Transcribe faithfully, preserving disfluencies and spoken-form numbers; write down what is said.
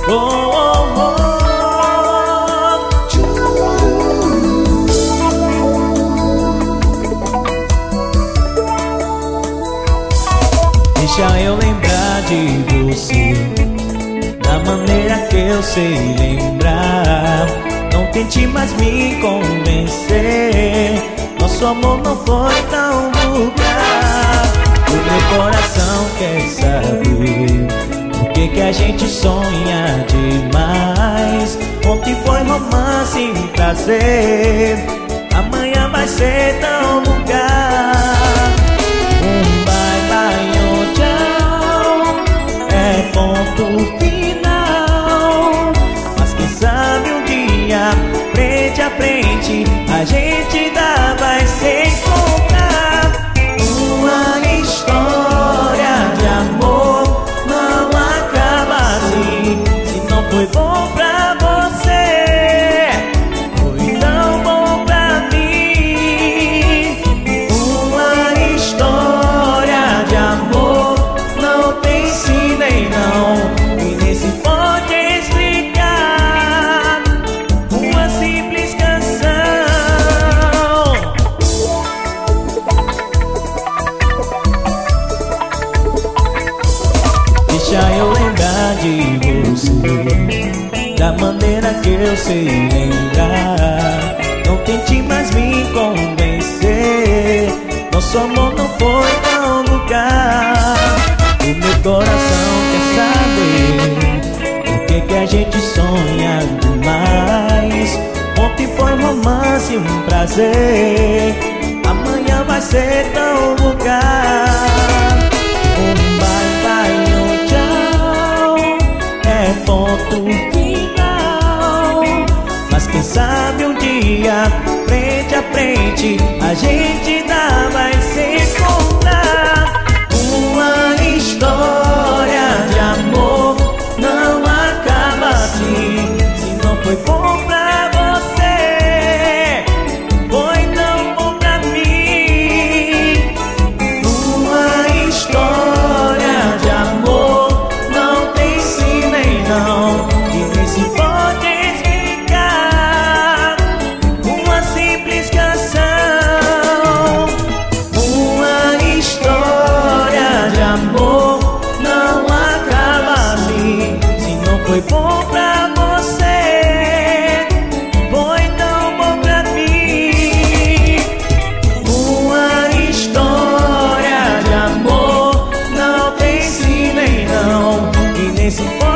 Oh, oh, oh. Deixa eu lembrar de você da maneira que eu sei lembrar. Não tente mais me convencer, nosso amor não foi tão vulgar. O meu coração quer saber por que que a gente sonha demais. Ontem foi romance e prazer, amanhã vai ser tão vulgar. Um bye bye, oh tchau, é ponto final. Mas quem sabe um dia, frente a frente, a gente ainda vai se encontrar. Uma história de amor não acaba assim. Se não foi bom pra você, foi tão bom pra mim. Uma história de amor não tem sim nem não, e nem se pode explicar. Uma simples canção. Deixa eu lembrar de você da maneira que eu sei lembrar. Não tente mais me convencer, nosso amor não foi tão vulgar. O meu coração quer saber por que que a gente sonha demais. Ontem foi romance e um prazer, amanhã vai ser tão vulgar. Um bye bye, oh tchau, é ponto final. Mas quem sabe um dia, frente a frente, a gente ainda vai se encontrar. Uma história de amor não acaba assim. Se não foi bom pra você, foi tão bom pra mim. Uma história de amor não tem sim nem não, e nem se pode explicar. Uma simples canção. Uma história de amor não acaba assim. Se não foi bom pra você, foi tão bom pra mim. Uma história de amor não tem sim nem não, e nem se pode